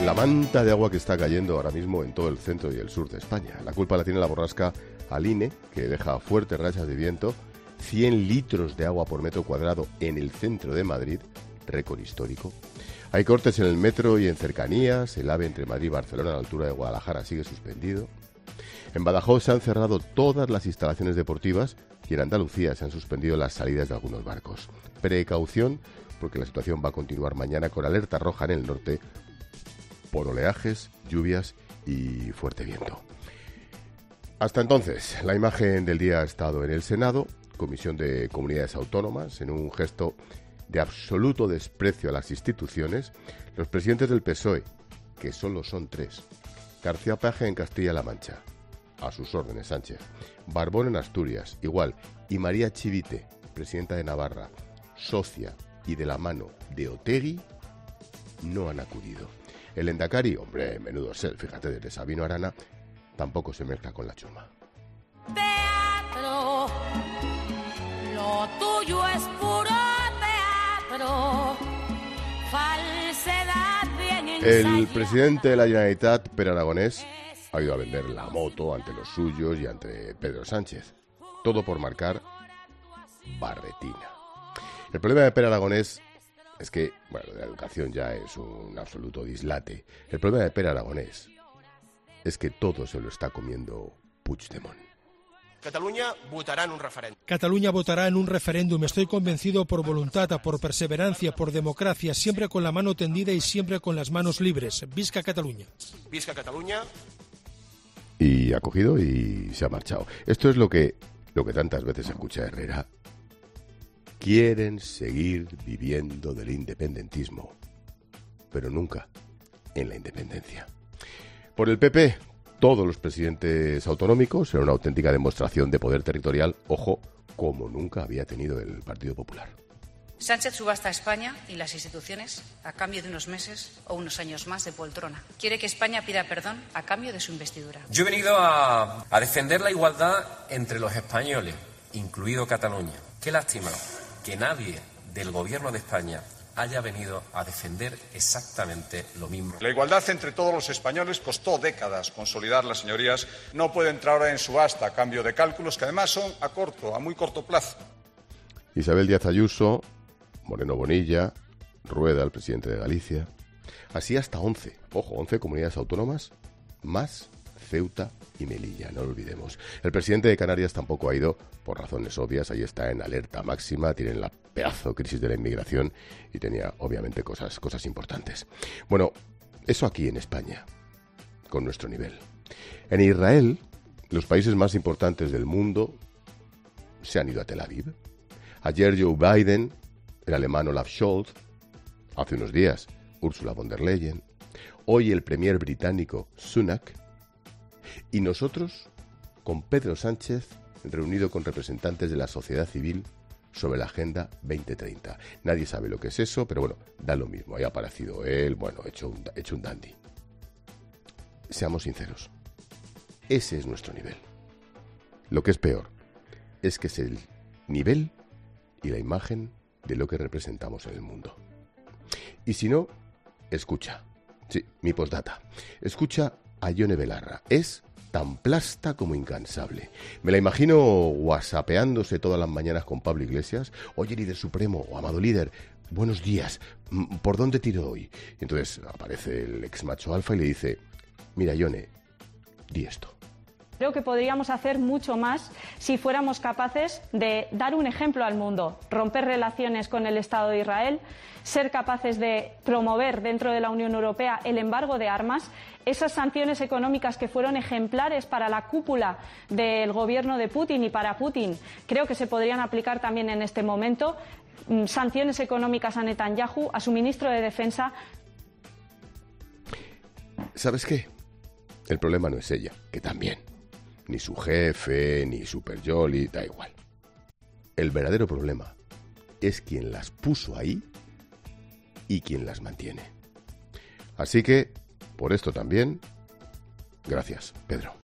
la manta de agua que está cayendo ahora mismo en todo el centro y el sur de España. La culpa la tiene la borrasca Aline, que deja fuertes rachas de viento, 100 litros de agua por metro cuadrado en el centro de Madrid, récord histórico. Hay cortes en el metro y en cercanías, el AVE entre Madrid y Barcelona a la altura de Guadalajara sigue suspendido. En Badajoz se han cerrado todas las instalaciones deportivas y en Andalucía se han suspendido las salidas de algunos barcos. Precaución, porque la situación va a continuar mañana con alerta roja en el norte por oleajes, lluvias y fuerte viento. Hasta entonces, la imagen del día ha estado en el Senado, Comisión de Comunidades Autónomas, en un gesto de absoluto desprecio a las instituciones. Los presidentes del PSOE, que solo son 3, García Paje en Castilla-La Mancha, a sus órdenes Sánchez, Barbón en Asturias, igual, y María Chivite, presidenta de Navarra, socia y de la mano de Otegi, no han acudido. El Endacari, hombre, menudo ser, fíjate, desde Sabino Arana, tampoco se mezcla con la chuma. Teatro, lo tuyo es puro teatro, falsedad bien ensayada. El presidente de la Generalitat, Pere Aragonés, ha ido a vender la moto ante los suyos y ante Pedro Sánchez. Todo por marcar barretina. El problema de Pere Aragonés es que, bueno, la educación ya es un absoluto dislate. El problema de Pere Aragonés es que todo se lo está comiendo Puigdemont. Cataluña votará en un referéndum. Cataluña votará en un referéndum. Estoy convencido por voluntad, por perseverancia, por democracia, siempre con la mano tendida y siempre con las manos libres. Visca Cataluña. Visca Cataluña. Y ha cogido y se ha marchado. Esto es lo que tantas veces escucha Herrera. Quieren seguir viviendo del independentismo, pero nunca en la independencia. Por el PP, todos los presidentes autonómicos eran una auténtica demostración de poder territorial, ojo, como nunca había tenido el Partido Popular. Sánchez subasta a España y las instituciones a cambio de unos meses o unos años más de poltrona. Quiere que España pida perdón a cambio de su investidura. Yo he venido a defender la igualdad entre los españoles, incluido Cataluña. Qué lástima que nadie del gobierno de España haya venido a defender exactamente lo mismo. La igualdad entre todos los españoles costó décadas consolidarla, señorías. No puede entrar ahora en subasta a cambio de cálculos que además son a muy corto plazo. Isabel Díaz Ayuso, Moreno Bonilla, Rueda, el presidente de Galicia. Así hasta 11 comunidades autónomas, más Ceuta y Melilla, no lo olvidemos. El presidente de Canarias tampoco ha ido, por razones obvias, ahí está en alerta máxima, tienen la pedazo crisis de la inmigración y tenía, obviamente, cosas importantes. Bueno, eso aquí en España, con nuestro nivel. En Israel, los países más importantes del mundo se han ido a Tel Aviv. Ayer Joe Biden, el alemán Olaf Scholz, hace unos días Ursula von der Leyen, hoy el premier británico Sunak, y nosotros con Pedro Sánchez reunido con representantes de la sociedad civil sobre la Agenda 2030. Nadie sabe lo que es eso, pero bueno, da lo mismo. Ahí ha aparecido él, bueno, hecho un dandy. Seamos sinceros, ese es nuestro nivel. Lo que es peor es que es el nivel y la imagen de lo que representamos en el mundo. Y si no, escucha. Sí, mi postdata. Escucha a Yone Belarra. Es tan plasta como incansable. Me la imagino whatsappeándose todas las mañanas con Pablo Iglesias. Oye, líder supremo, o amado líder, buenos días, ¿por dónde tiro hoy? Y entonces aparece el ex macho alfa y le dice, mira, Yone, di esto. Creo que podríamos hacer mucho más si fuéramos capaces de dar un ejemplo al mundo, romper relaciones con el Estado de Israel, ser capaces de promover dentro de la Unión Europea el embargo de armas, esas sanciones económicas que fueron ejemplares para la cúpula del gobierno de Putin y para Putin, creo que se podrían aplicar también en este momento, sanciones económicas a Netanyahu, a su ministro de Defensa. ¿Sabes qué? El problema no es ella, que también. Ni su jefe, ni Super Jolly, da igual. El verdadero problema es quien las puso ahí y quien las mantiene. Así que, por esto también, gracias, Pedro.